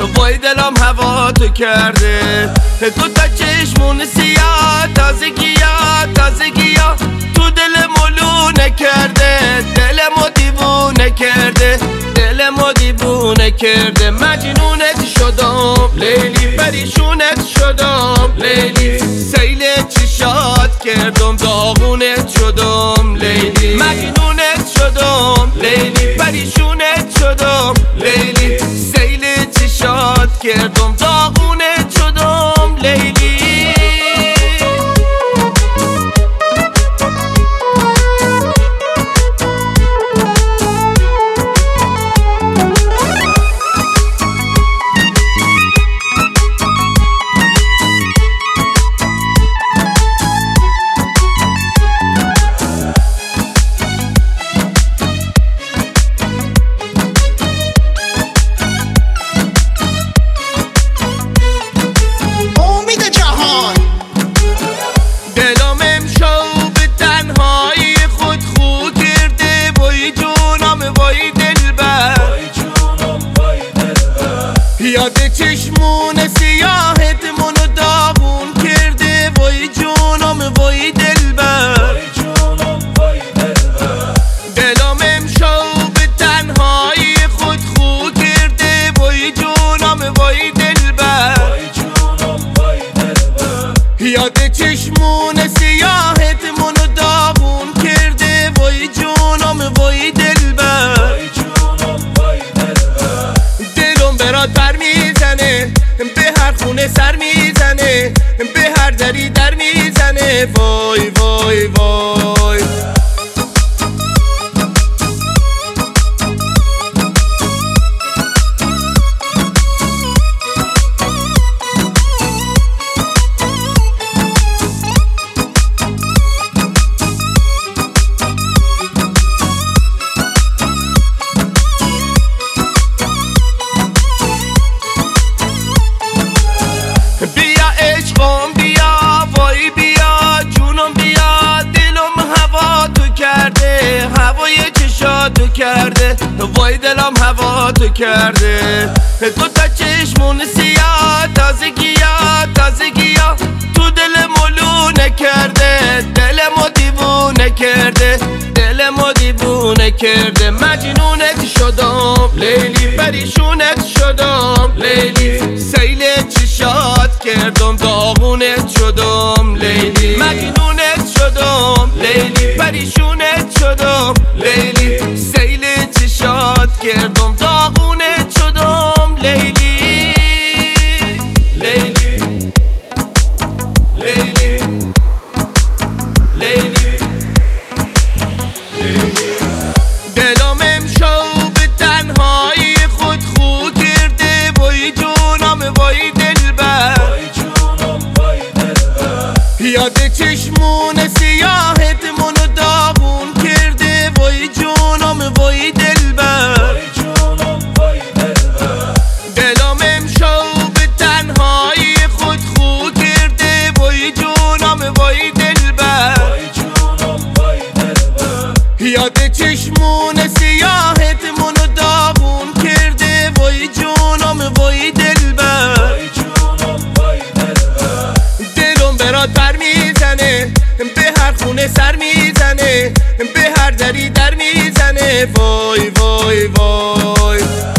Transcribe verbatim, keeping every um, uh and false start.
وای دلم هوا تو کرده. تو تا چشمون سیاه، تازگی‌ها تازگی‌ها تو دل ملونه کرده. دلمو دیوونه کرده، دلمو دیوونه کرده. مجنونت شدم لیلی، پریشونت شدم لیلی. سیل چشات کردم، داغونت شدم لیلی. مجنونت شدم لیلی، پریشونت شدم لیلی. سیل چشات کردم، داغونت شدم لیلی. یاد چشمون سیاهت منو داغون کرده. وای جونم وای دلبر، دلم امشب به تنهایی خود خو کرده. وای جونم وای دلبر، یاد چشمون سیاهت منو داغون کرده. وای جونم وای دلبر، دلم برات بر میزنه، به هر خونه سر میزنه، به هر دری در میزنه. وای وای وای بیا عشقم بیا، وای بیا جونم بیا. دلم هوا تو کرده، هوای چشاتو کرده. وای دلم هوا تو کرده. تو تا چشمون سیاه، تازگی‌ها تازگی‌ها تو دل ملونه کرده. دلمو دیوونه کرده، دلمو دیوونه کرده. مجنونت شدم لیلی، پریشونت شدم لیلی. سیل چشات کردم، داغونت شدم لیلی. مجنونت شدم لیلی، پریشونت شدم لیلی. سیل چشات کردم، داغونت شدم لیلی. لیلی لیلی لیلی دلم امشب به تنهایی خود خو کرده. وای جونم وای دلبر، یاد چشمون سیاهت منو داغون کرده. وای جونم وای دلبر، دلم امشب به تنهایی خود خو کرده. وای جونم وای دلبر، یاد چشمون سیاهت منو داغون کرده. وای جونم وای دلبر، دلم برات بر میزنه، به هر خونه سر میزنه، به هر دری در میزنه. وای وای وای